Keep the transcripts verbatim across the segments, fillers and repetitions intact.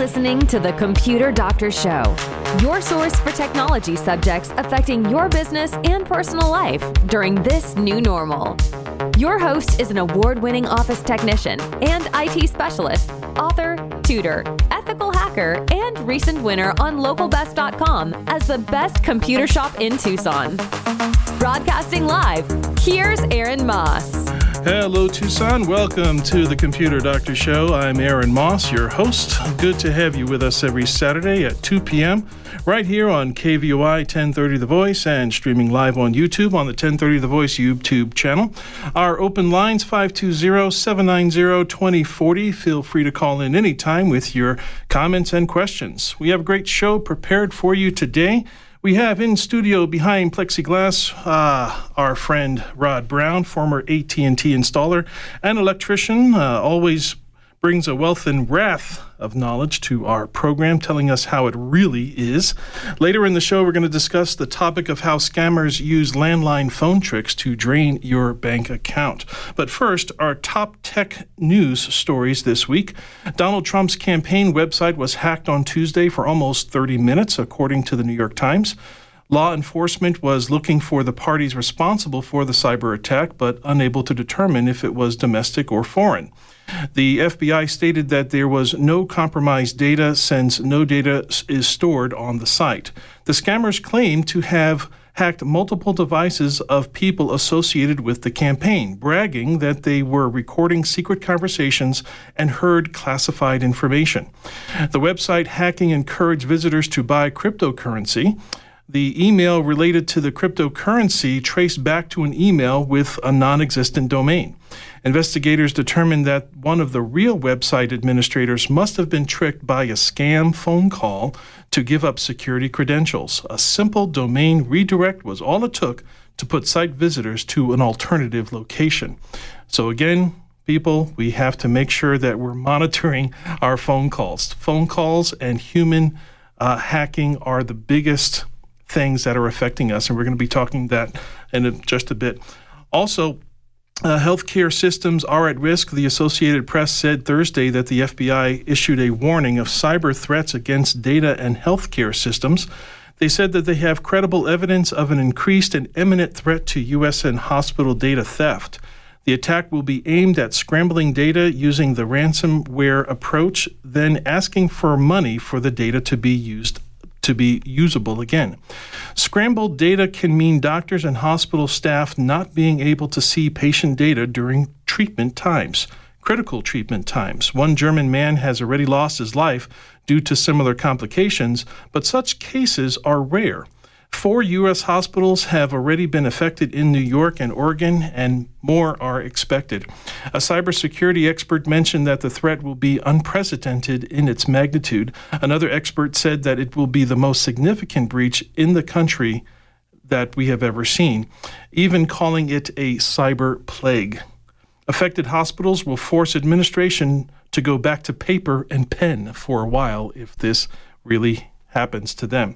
listening to The Computer Doctor Show, your source for technology subjects affecting your business and personal life during this new normal. Your host is an award-winning office technician and I T specialist, author, tutor, ethical hacker, and recent winner on local best dot com as the best computer shop in Tucson. Broadcasting live, here's Aaron Moss. Hello, Tucson. Welcome to the Computer Doctor Show. I'm Aaron Moss, your host. Good to have you with us every Saturday at two p.m. right here on K V O I ten thirty The Voice and streaming live on YouTube on the ten thirty The Voice YouTube channel. Our open lines, five two zero, seven nine zero, two zero four zero. Feel free to call in anytime with your comments and questions. We have a great show prepared for you today. We have in studio behind plexiglass uh, our friend Rod Brown, former A T and T installer and electrician, uh, always brings a wealth and wrath of knowledge to our program, telling us how it really is. Later in the show, we're going to discuss the topic of how scammers use landline phone tricks to drain your bank account. But first, our top tech news stories this week. Donald Trump's campaign website was hacked on Tuesday for almost thirty minutes, according to the New York Times. Law enforcement was looking for the parties responsible for the cyber attack, but unable to determine if it was domestic or foreign. The F B I stated that there was no compromised data since no data is stored on the site. The scammers claimed to have hacked multiple devices of people associated with the campaign, bragging that they were recording secret conversations and heard classified information. The website hacking encouraged visitors to buy cryptocurrency. The email related to the cryptocurrency traced back to an email with a non-existent domain. Investigators determined that one of the real website administrators must have been tricked by a scam phone call to give up security credentials. A simple domain redirect was all it took to put site visitors to an alternative location. So again, people, we have to make sure that we're monitoring our phone calls. Phone calls and human uh, hacking are the biggest things that are affecting us, and we're going to be talking that in a, just a bit. Also, uh, healthcare systems are at risk. The Associated Press said Thursday that the F B I issued a warning of cyber threats against data and healthcare systems. They said that they have credible evidence of an increased and imminent threat to U S and hospital data theft. The attack will be aimed at scrambling data using the ransomware approach, then asking for money for the data to be used to be usable again. Scrambled data can mean doctors and hospital staff not being able to see patient data during treatment times, critical treatment times. One German man has already lost his life due to similar complications, but such cases are rare. Four U S hospitals have already been affected in New York and Oregon, and more are expected. A cybersecurity expert mentioned that the threat will be unprecedented in its magnitude. Another expert said that it will be the most significant breach in the country that we have ever seen, even calling it a cyber plague. Affected hospitals will force administration to go back to paper and pen for a while if this really happens to them.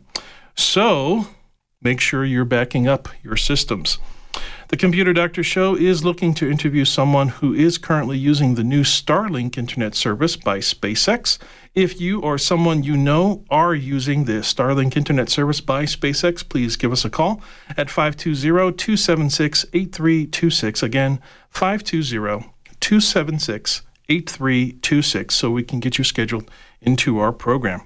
So, make sure you're backing up your systems. The Computer Doctor Show is looking to interview someone who is currently using the new Starlink internet service by SpaceX. If you or someone you know are using the Starlink internet service by SpaceX, please give us a call at five two zero, two seven six, eight three two six. Again, five two zero, two seven six, eight three two six, so we can get you scheduled into our program.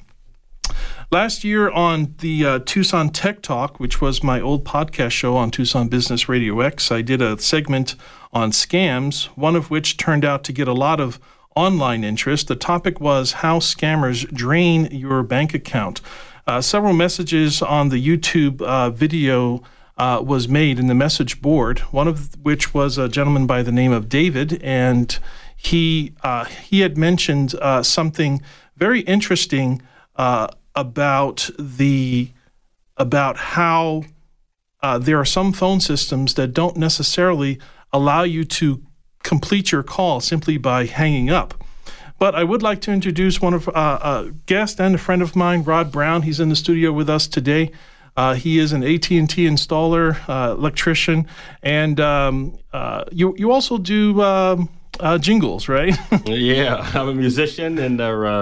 Last year on the uh, Tucson Tech Talk, which was my old podcast show on Tucson Business Radio X, I did a segment on scams, one of which turned out to get a lot of online interest. The topic was how scammers drain your bank account. Uh, several messages on the YouTube uh, video uh, was made in the message board, one of which was a gentleman by the name of David, and he, uh, he had mentioned uh, something very interesting uh, about the about how uh, there are some phone systems that don't necessarily allow you to complete your call simply by hanging up. But I would like to introduce one of uh, a guest and a friend of mine, Rod Brown. He's in the studio with us today. Uh, he is an A T and T installer, uh, electrician, and um, uh, you you also do um, uh, jingles, right? Yeah, I'm a musician and a uh,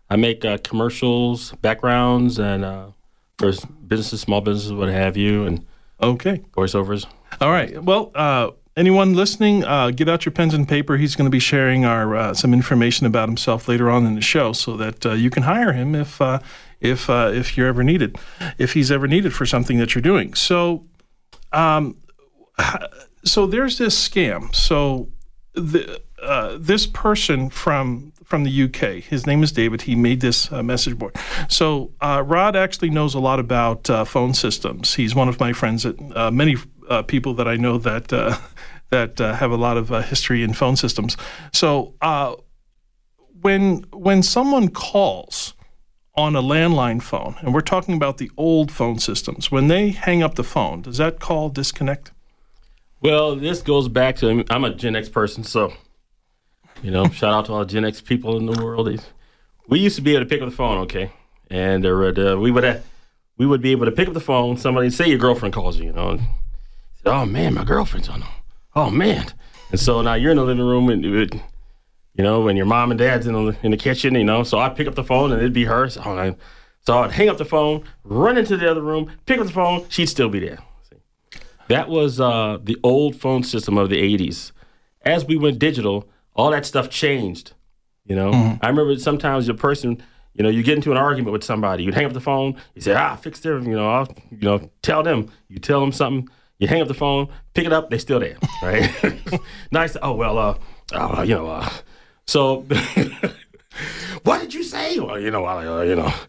I make uh, commercials, backgrounds, and uh, for businesses, small businesses, what have you, and okay, voiceovers. All right. Well, uh, anyone listening, uh, get out your pens and paper. He's going to be sharing our uh, some information about himself later on in the show, so that uh, you can hire him if uh, if uh, if you're ever needed, if he's ever needed for something that you're doing. So, um, so there's this scam. So, the uh, this person from from the U K, his name is David. He made this uh, message board. So uh, Rod actually knows a lot about uh, phone systems. He's one of my friends at uh, many uh, people that I know that uh, that uh, have a lot of uh, history in phone systems. So uh, when when someone calls on a landline phone, and we're talking about the old phone systems, when they hang up the phone, does that call disconnect? Well, this goes back to, I'm a Gen X person, so, you know, shout out to all Gen X people in the world. We used to be able to pick up the phone, okay? And uh, we would have, we would be able to pick up the phone, somebody, say your girlfriend calls you, you know, and say, oh, man, my girlfriend's on. Oh, man. And so now you're in the living room, and, it, you know, and your mom and dad's in the, in the kitchen, you know, so I'd pick up the phone, and it'd be her. So, oh, so I'd hang up the phone, run into the other room, pick up the phone, she'd still be there. That was uh, the old phone system of the eighties. As we went digital, all that stuff changed, you know. Mm-hmm. I remember sometimes your person, you know, you get into an argument with somebody, you'd hang up the phone, you say, ah, fix their, you know, I'll, you know, tell them, you tell them something, you hang up the phone, pick it up, they're still there, right? Nice, oh, well, uh, uh you know, uh, so, what did you say? Well, you know, uh, you know.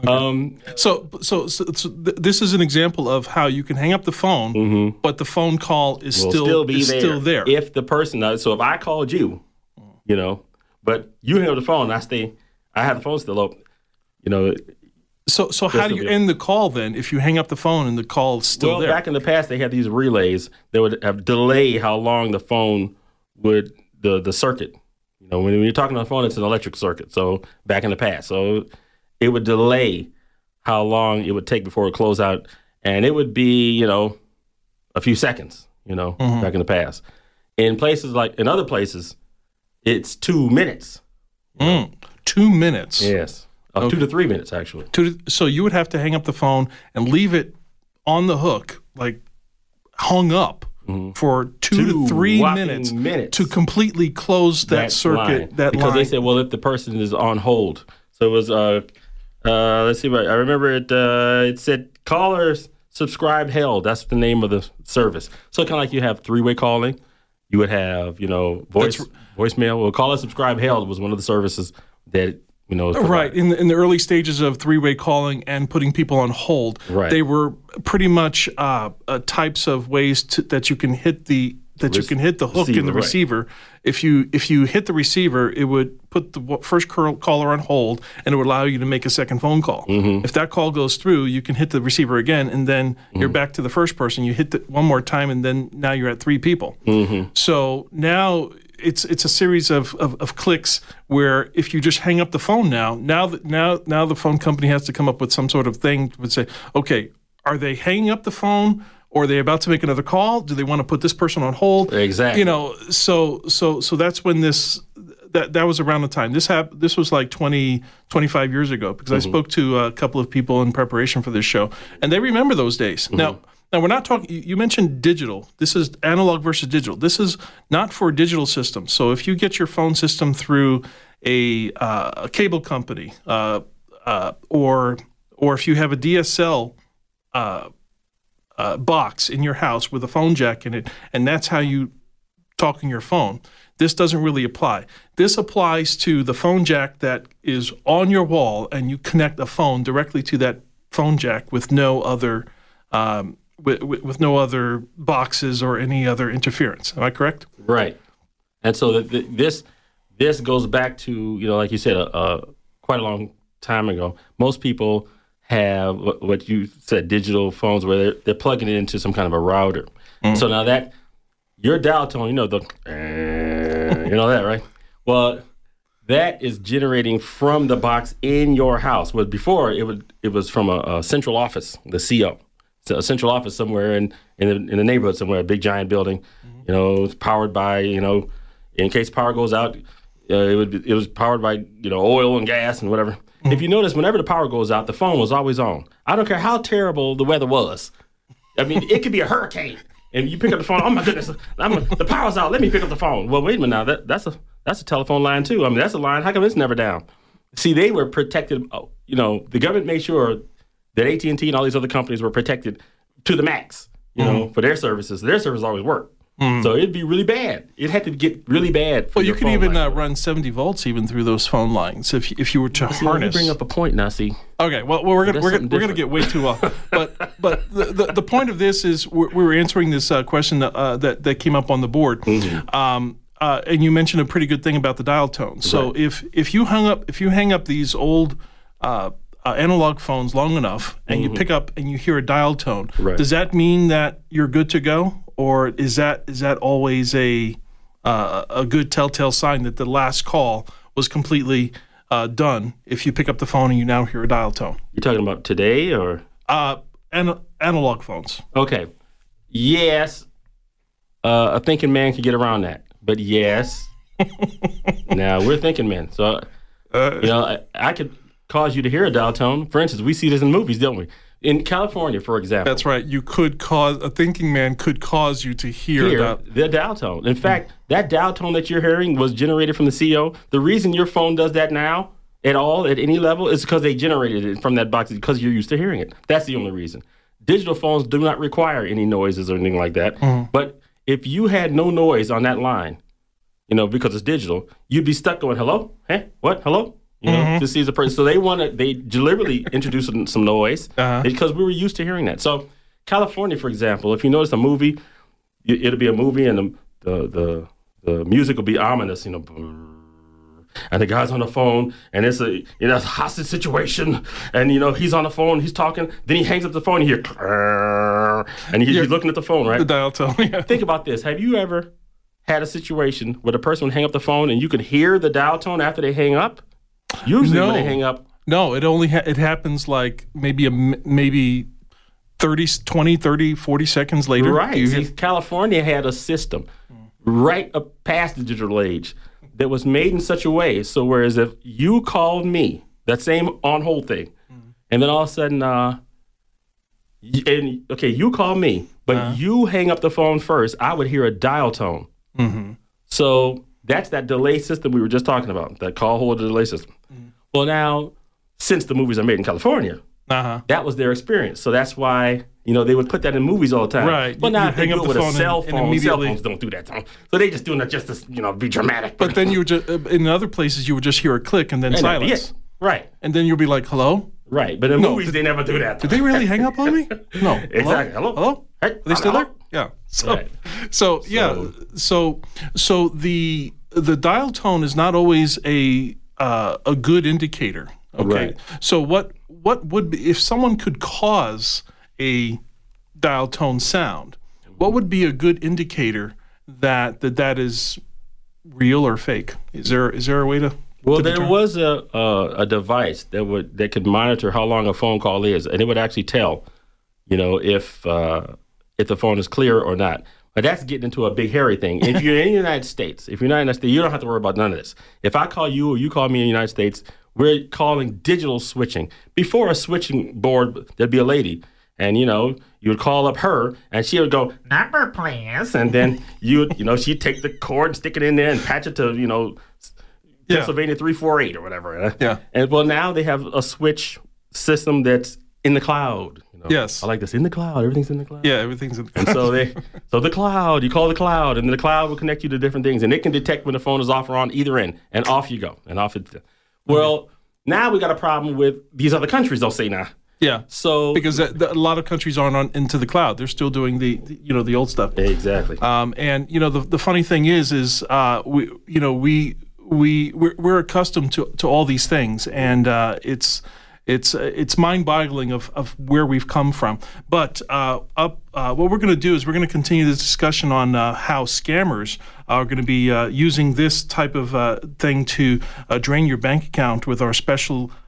Um, so, so, so, so th- this is an example of how you can hang up the phone, mm-hmm. but the phone call is will still, still be is there. still there. If the person, uh, so if I called you, you know, but you hang up the phone, and I stay, I have the phone still open, you know. So, so how do you end the call then? If you hang up the phone and the call is still well, there? Well, back in the past, they had these relays that would have delay how long the phone would the the circuit. You know, when, when you're talking on the phone, it's an electric circuit. So back in the past, so. It would delay how long it would take before it closed out, and it would be, you know, a few seconds, you know, mm-hmm. back in the past. In places like, in other places, it's two minutes. Mm, two minutes? Yes. Uh, okay. Two to three minutes, actually. Two to, so you would have to hang up the phone and leave it on the hook, like hung up, mm-hmm. for two, two to three minutes, minutes to completely close that, that circuit, line. that because line. They said, well, if the person is on hold. So it was... Uh, Uh, let's see. I remember it. Uh, it said callers subscribe held. That's the name of the service. So kind of like you have three-way calling. You would have, you know, voice That's, voicemail. Well, caller subscribe held was one of the services that you know. Was right in the, in the early stages of three-way calling and putting people on hold. Right. They were pretty much uh, uh, types of ways to, that you can hit the. That you can hit the hook receiver, in the receiver. Right. If you if you hit the receiver, it would put the first caller on hold, and it would allow you to make a second phone call. Mm-hmm. If that call goes through, you can hit the receiver again, and then mm-hmm. you're back to the first person. You hit it one more time, and then now you're at three people. Mm-hmm. So now it's it's a series of, of, of clicks where if you just hang up the phone now, now that now now the phone company has to come up with some sort of thing that would say, okay, are they hanging up the phone? Or are they about to make another call? Do they want to put this person on hold? Exactly. You know, so so so that's when this that that was around the time this happened. This was like twenty, twenty-five years ago because mm-hmm. I spoke to a couple of people in preparation for this show, and they remember those days. Mm-hmm. Now, now we're not talking. You mentioned digital. This is analog versus digital. This is not for digital systems. So if you get your phone system through a, uh, a cable company, uh, uh, or or if you have a D S L. Uh, Uh, box in your house with a phone jack in it, and that's how you talk on your phone. This doesn't really apply. This applies to the phone jack that is on your wall, and you connect a phone directly to that phone jack with no other um, with, with no other boxes or any other interference. Am I correct? Right. And so the, the, this this goes back to, you know, like you said, uh, uh, quite a long time ago. Most people have what you said, digital phones, where they're, they're plugging it into some kind of a router. Mm. So now that your dial tone, you know, the, uh, you know that, right? Well, that is generating from the box in your house. Well, before it would, it was from a, a central office, the C O. So a central office somewhere in in the, in the neighborhood somewhere, a big giant building. Mm-hmm. You know, it's powered by, you know, in case power goes out, Uh, it would be, it was powered by you know oil and gas and whatever. Mm-hmm. If you notice, whenever the power goes out, the phone was always on. I don't care how terrible the weather was. I mean, it could be a hurricane, and you pick up the phone. Oh my goodness, I'm a, the power's out. Let me pick up the phone. Well, wait a minute now. That, that's a that's a telephone line too. I mean, that's a line. How come it's never down? See, they were protected. You know, the government made sure that A T and T and all these other companies were protected to the max. You mm-hmm. know, for their services. Their services always work. Mm. So it'd be really bad. It had to get really bad. For well, you your could phone even line. uh, run seventy volts even through those phone lines if if you were to see, harness. You bring up a point now. See. Okay. Well, well we're gonna we're gonna, we're gonna get way too off. but but the, the the point of this is we're, we're answering this uh, question that, uh, that that came up on the board. Mm-hmm. Um, uh, and you mentioned a pretty good thing about the dial tone. So right. if if you hung up if you hang up these old uh, uh, analog phones long enough and mm-hmm. you pick up and you hear a dial tone, right. does that mean that you're good to go? Or is that is that always a uh, a good telltale sign that the last call was completely uh, done if you pick up the phone and you now hear a dial tone? You're talking about today or? Uh, an- analog phones. Okay. Yes, uh, a thinking man can get around that. But yes, now we're thinking men. So, uh, you know, I, I could cause you to hear a dial tone. For instance, we see this in movies, don't we? In California, for example. That's right. You could cause, a thinking man could cause you to hear, hear that. the dial tone. In fact, that dial tone that you're hearing was generated from the C O. The reason your phone does that now at all, at any level, is because they generated it from that box because you're used to hearing it. That's the only reason. Digital phones do not require any noises or anything like that. Mm-hmm. But if you had no noise on that line, you know, because it's digital, you'd be stuck going, hello? Hey, what? Hello? You know, mm-hmm. to see the person. So they want to, they deliberately introduced some, some noise uh-huh. because we were used to hearing that. So California, for example, if you notice a movie, it'll be a movie and the the the, the music will be ominous, you know, and the guy's on the phone and it's a, you know, it's a hostage situation and, you know, he's on the phone, he's talking, then he hangs up the phone and you hear, and he's, he's looking at the phone, right? The dial tone, yeah. Think about this. Have you ever had a situation where the person would hang up the phone and you could hear the dial tone after they hang up? Usually no. when they hang up. No, it only ha- it happens like maybe a maybe thirty, twenty, thirty, forty seconds later. Right. You See, hear- California had a system mm. right up past the digital age that was made in such a way. So whereas if you called me, that same on hold thing, mm. and then all of a sudden, uh, y- and okay, you call me, but uh-huh. you hang up the phone first, I would hear a dial tone. Mm-hmm. So that's that delay system we were just talking about, that call hold delay system. Mm. Well, now, since the movies are made in California, uh-huh. that was their experience. So that's why, you know, they would put that in movies all the time. Right. But now you if they hang do up it with the a phone cell and, phone, and immediately... cell phones don't do that. So they just doing it just to, you know, be dramatic. But then you would just, in other places, you would just hear a click and then and silence. Right. And then you'll be like, hello? Right. But in no, movies, did, they never do that. Did they really hang up on me? No. Exactly. Hello? Hello? Hey, Are they still hello? there? Yeah. So, right. so, yeah. So, so the the dial tone is not always a uh, a good indicator. Okay. Right. So what what would be, if someone could cause a dial tone sound, what would be a good indicator that that, that is real or fake? Is there is there a way to Well, to there determine? was a, a a device that would that could monitor how long a phone call is, and it would actually tell, you know, if uh, if the phone is clear or not. But that's getting into a big hairy thing. If you're in the United States, if you're not in the United States, you don't have to worry about none of this. If I call you or you call me in the United States, we're calling digital switching. Before a switching board, there'd be a lady, and you know, you would call up her, and she would go, "Number, please," and then you would, you know, she'd take the cord and stick it in there and patch it to, you know, Yeah. Pennsylvania three four eight or whatever. Yeah. And well, now they have a switch system that's in the cloud. You know? Yes. I like this. In the cloud. Everything's in the cloud. Yeah, everything's in the And so they, so the cloud, you call the cloud, and the cloud will connect you to different things, and it can detect when the phone is off or on either end, and off you go, and off it. Well, mm-hmm. now we got a problem with these other countries. They'll say now. Yeah. So because the, the, a lot of countries aren't on into the cloud. They're still doing the, the you know the old stuff. Exactly. Um, and you know the the funny thing is is uh, we you know we we we're, we're accustomed to, to all these things, and uh, it's it's it's mind-boggling of, of where we've come from. But uh, up uh, what we're going to do is we're going to continue this discussion on uh, how scammers are going to be uh, using this type of uh, thing to uh, drain your bank account with our special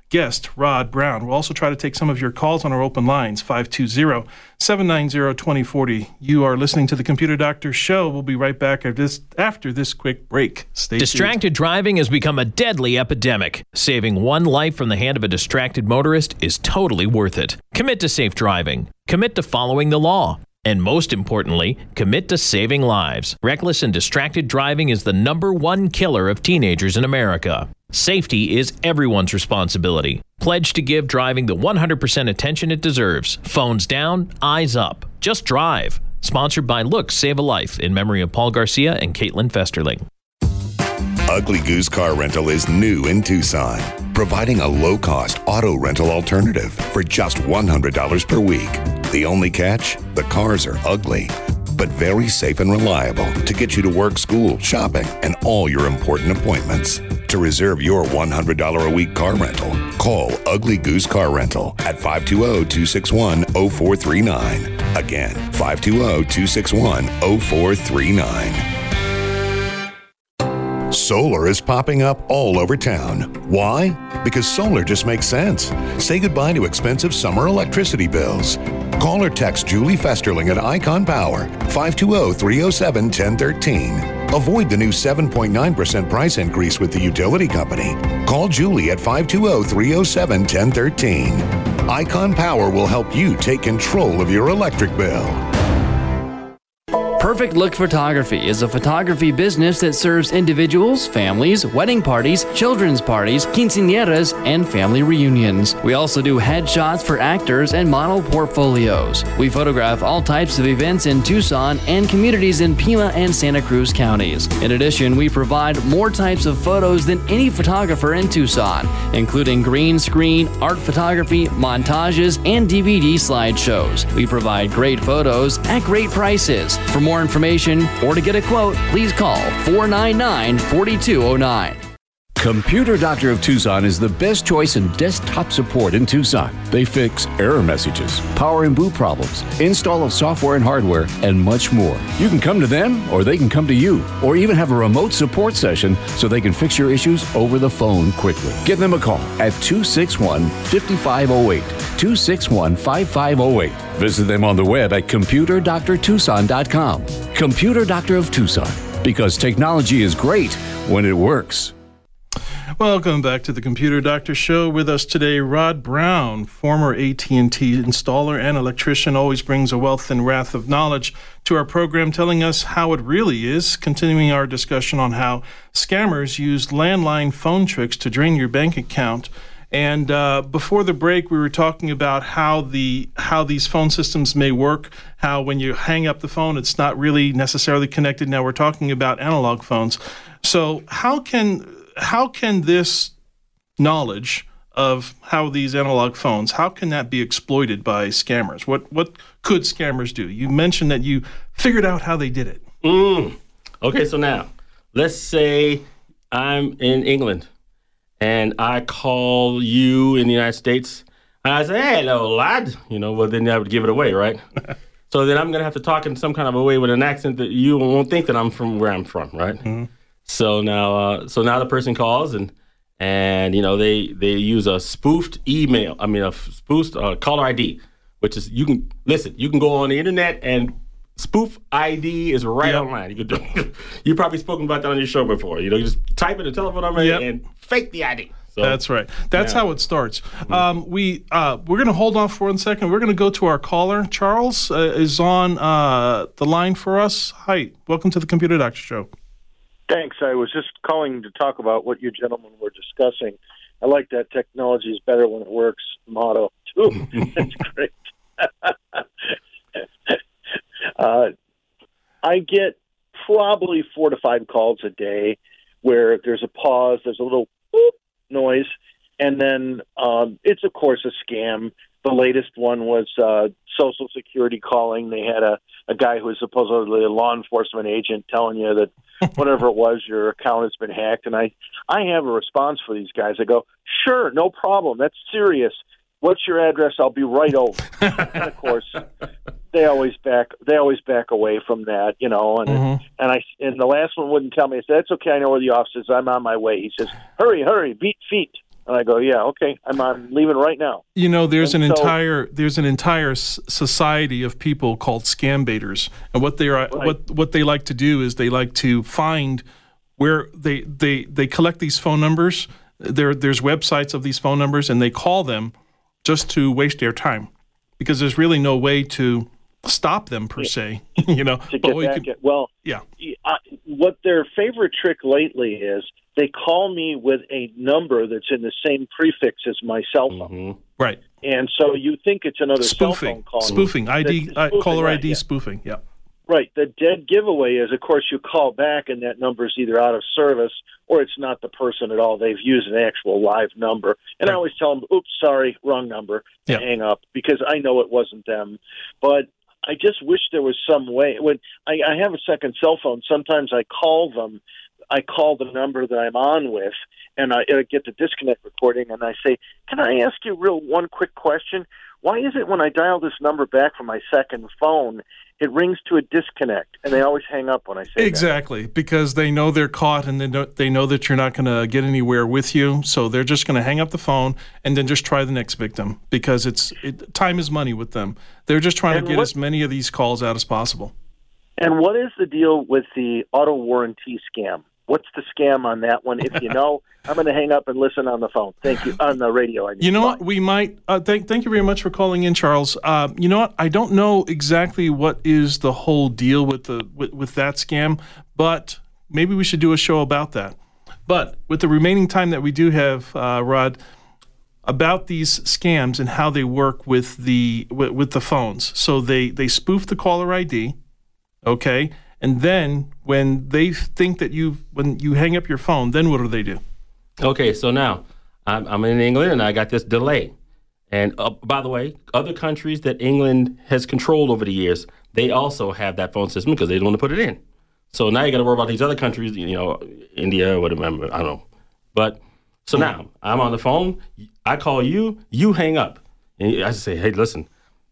guest, Rod Brown. We'll also try to take some of your calls on our open lines, five two zero, seven nine zero, two zero four zero. You are listening to the Computer Doctor Show. We'll be right back after this, after this quick break. Stay tuned. Distracted driving has become a deadly epidemic. Saving one life from the hand of a distracted motorist is totally worth it. Commit to safe driving. Commit to following the law. And most importantly, commit to saving lives. Reckless and distracted driving is the number one killer of teenagers in America. Safety is everyone's responsibility. Pledge to give driving the one hundred percent attention it deserves. Phones down, eyes up. Just drive. Sponsored by Look Save a Life in memory of Paul Garcia and Caitlin Festerling. Ugly Goose Car Rental is new in Tucson, providing a low-cost auto rental alternative for just one hundred dollars per week. The only catch? The cars are ugly, but very safe and reliable to get you to work, school, shopping, and all your important appointments. To reserve your one hundred dollars a week car rental, call Ugly Goose Car Rental at five two zero, two six one, zero four three nine. Again, five two zero, two six one, zero four three nine. Solar is popping up all over town. Why? Because solar just makes sense. Say goodbye to expensive summer electricity bills. Call or text Julie Festerling at Icon Power, five two zero, three zero seven, one zero one three. Avoid the new seven point nine percent price increase with the utility company. Call Julie at five two zero, three zero seven, one zero one three. Icon Power will help you take control of your electric bill. Perfect Look Photography is a photography business that serves individuals, families, wedding parties, children's parties, quinceañeras, and family reunions. We also do headshots for actors and model portfolios. We photograph all types of events in Tucson and communities in Pima and Santa Cruz counties. In addition, we provide more types of photos than any photographer in Tucson, including green screen, art photography, montages, and D V D slideshows. We provide great photos at great prices. For more information or to get a quote, please call four nine nine, four two zero nine. Computer Doctor of Tucson is the best choice in desktop support in Tucson. They fix error messages, power and boot problems, install of software and hardware, and much more. You can come to them or they can come to you, or even have a remote support session so they can fix your issues over the phone quickly. Give them a call at two six one, five five zero eight, two six one, five five zero eight. Visit them on the web at computer doctor tucson dot com. Computer Doctor of Tucson, because technology is great when it works. Welcome back to the Computer Doctor Show. With us today, Rod Brown, former A T and T installer and electrician, always brings a wealth and wrath of knowledge to our program, telling us how it really is, continuing our discussion on how scammers use landline phone tricks to drain your bank account. And uh, before the break, we were talking about how the how these phone systems may work, how when you hang up the phone, it's not really necessarily connected. Now we're talking about analog phones. So how can how can this knowledge of how these analog phones, how can that be exploited by scammers? What what could scammers do? You mentioned that you figured out how they did it. Mm. Okay, so now let's say I'm in England and I call you in the United States and I say, hey, hello, lad. You know, well, then I would give it away, right? So then I'm going to have to talk in some kind of a way with an accent that you won't think that I'm from where I'm from, right? Mm-hmm. So now, uh, so now the person calls and and you know they they use a spoofed email. I mean, a spoofed uh, caller I D, which is you can listen. You can go on the internet and spoof I D is right yep. online. You can do. You've probably spoken about that on your show before. You know, you just type in a telephone number yep. and fake the I D. So, That's right. That's yeah. how it starts. Mm-hmm. Um, we uh, we're going to hold off for one second. We're going to go to our caller. Charles uh, is on uh, the line for us. Hi, welcome to the Computer Doctor Show. Thanks. I was just calling to talk about what you gentlemen were discussing. I like that technology is better when it works motto, too. That's great. uh, I get probably four to five calls a day where there's a pause, there's a little boop noise, and then um, it's, of course, a scam. The latest one was uh, Social Security calling. They had a, a guy who was supposedly a law enforcement agent telling you that whatever it was, your account has been hacked. And I, I have a response for these guys. I go, sure, no problem. That's serious. What's your address? I'll be right over. And of course, they always back. They always back away from that, you know. And mm-hmm. and I and the last one wouldn't tell me. I said, "That's okay. I know where the office is. I'm on my way." He says, "Hurry, hurry, beat feet." And I go, yeah, okay, I'm on leaving right now. You know, there's And an so- entire there's an entire s- society of people called scam baiters, and what they are Right. what what they like to do is they like to find where they they they collect these phone numbers. There there's websites of these phone numbers, and they call them just to waste their time, because there's really no way to stop them per se. You know, To But get we back could- at, well, yeah. I, what their favorite trick lately is, they call me with a number that's in the same prefix as my cell phone. Mm-hmm. Right. And so you think it's another cell phone Spoofing. calling. Spoofing. I D, That's uh, spoofing, caller right, I D yeah. spoofing. Yeah. Right. The dead giveaway is, of course, you call back and that number is either out of service or it's not the person at all. They've used an actual live number. And I always tell them, oops, sorry, wrong number, Yeah. and hang up, because I know it wasn't them. But I just wish there was some way. When I, I have a second cell phone, sometimes I call them. I call the number that I'm on with, and I, I get the disconnect recording, and I say, can I ask you real one quick question? Why is it when I dial this number back from my second phone, it rings to a disconnect, and they always hang up when I say that? Exactly, because they know they're caught, and they know, they know that you're not going to get anywhere with you, so they're just going to hang up the phone and then just try the next victim, because it's it, time is money with them. They're just trying And to get what- as many of these calls out as possible. And what is the deal with the auto warranty scam? What's the scam on that one? If you know, I'm going to hang up and listen on the phone. Thank you. On the radio, I mean. You know what? We might. Uh, thank, thank you very much for calling in, Charles. Uh, you know what? I don't know exactly what is the whole deal with the with, with that scam, but maybe we should do a show about that. But with the remaining time that we do have, uh, Rod, about these scams and how they work with the with, with the phones. So they they spoof the caller I D, okay, and then when they think that you when you hang up your phone, then what do they do? Okay, so now I'm, I'm in England and I got this delay. And uh, by the way, other countries that England has controlled over the years, they also have that phone system because they don't want to put it in. So now you got to worry about these other countries, you know, India, whatever, I don't know. But so now I'm on the phone. I call you, you hang up. And I say, hey, listen,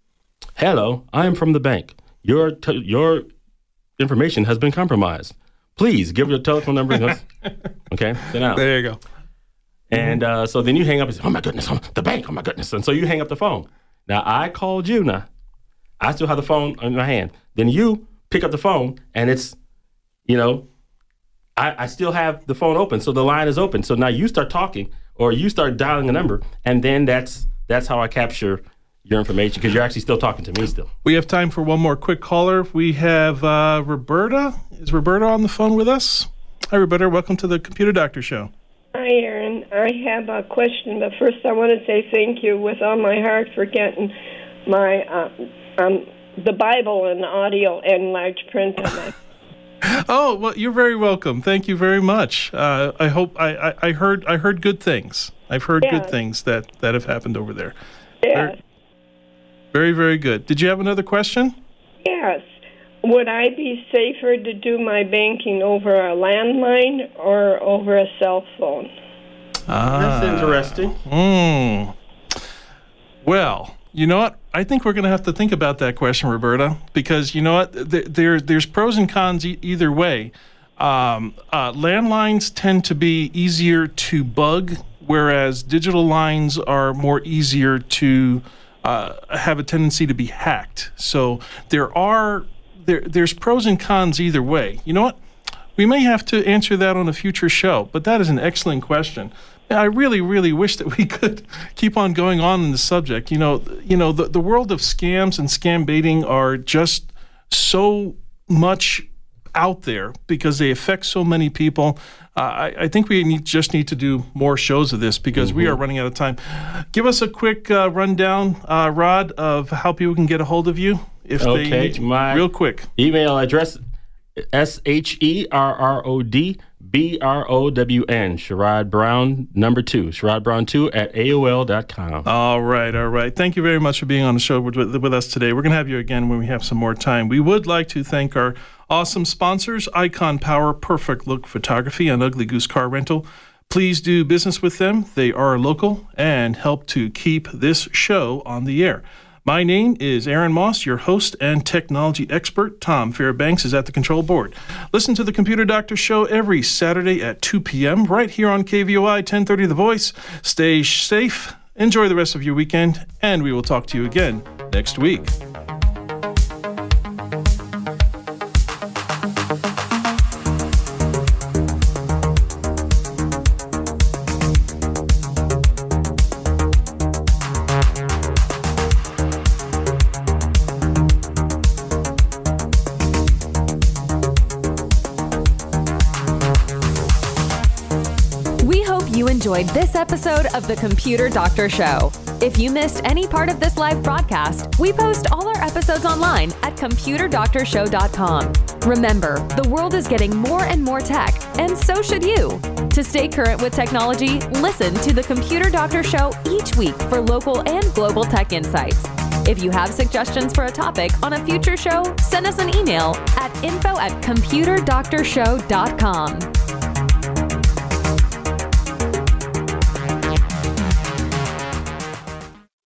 hello, I am from the bank. Your t- your information has been compromised. Please give your telephone number. Okay, so now. There you go. And uh, so then you hang up and say, oh, my goodness, oh, the bank, oh, my goodness. And so you hang up the phone. Now, I called you now. I still have the phone in my hand. Then you pick up the phone, and it's, you know, I, I still have the phone open, so the line is open. So now you start talking, or you start dialing a number, and then that's that's how I capture your information, because you're actually still talking to me still. We have time for one more quick caller. We have uh, Roberta. Is Roberta on the phone with us? Hi, Roberta. Welcome to the Computer Doctor Show. Hi, Aaron. I have a question, but first I want to say thank you with all my heart for getting my uh, um, the Bible in audio and large print on my. Oh, well, you're very welcome. Thank you very much. Uh, I hope I, I, I heard I heard good things. I've heard Yeah. good things that, that have happened over there. Yes. Very, very, very good. Did you have another question? Yes. Would I be safer to do my banking over a landline or over a cell phone? Ah, That's interesting. Mm. Well, you know what? I think we're going to have to think about that question, Roberta, because you know what? There, there there's pros and cons e- either way. Um, uh, landlines tend to be easier to bug, whereas digital lines are more easier to uh, have a tendency to be hacked. So there are there there's pros and cons either way. You know what? We may have to answer that on a future show, but that is an excellent question. I really, really wish that we could keep on going on in the subject. You know, you know, the, the world of scams and scam baiting are just so much out there because they affect so many people. Uh, I, I think we need, just need to do more shows of this because mm-hmm. we are running out of time. Give us a quick uh, rundown, uh, Rod, of how people can get a hold of you. If Okay, they need, my real quick. Email address, S H E R R O D B R O W N, Sherrod Brown, number two, Sherrod Brown two at A O L dot com. All right, all right. Thank you very much for being on the show with, with us today. We're going to have you again when we have some more time. We would like to thank our awesome sponsors, Icon Power, Perfect Look Photography, and Ugly Goose Car Rental. Please do business with them. They are local and help to keep this show on the air. My name is Aaron Moss, your host and technology expert. Tom Fairbanks is at the control board. Listen to the Computer Doctor Show every Saturday at two p.m. right here on K V O I ten thirty The Voice. Stay safe, enjoy the rest of your weekend, and we will talk to you again next week. Enjoyed this episode of the Computer Doctor Show. If you missed any part of this live broadcast, we post all our episodes online at computer doctor show dot com. Remember, the world is getting more and more tech, and so should you. To stay current with technology, listen to the Computer Doctor Show each week for local and global tech insights. If you have suggestions for a topic on a future show, send us an email at info at computer doctor show dot com.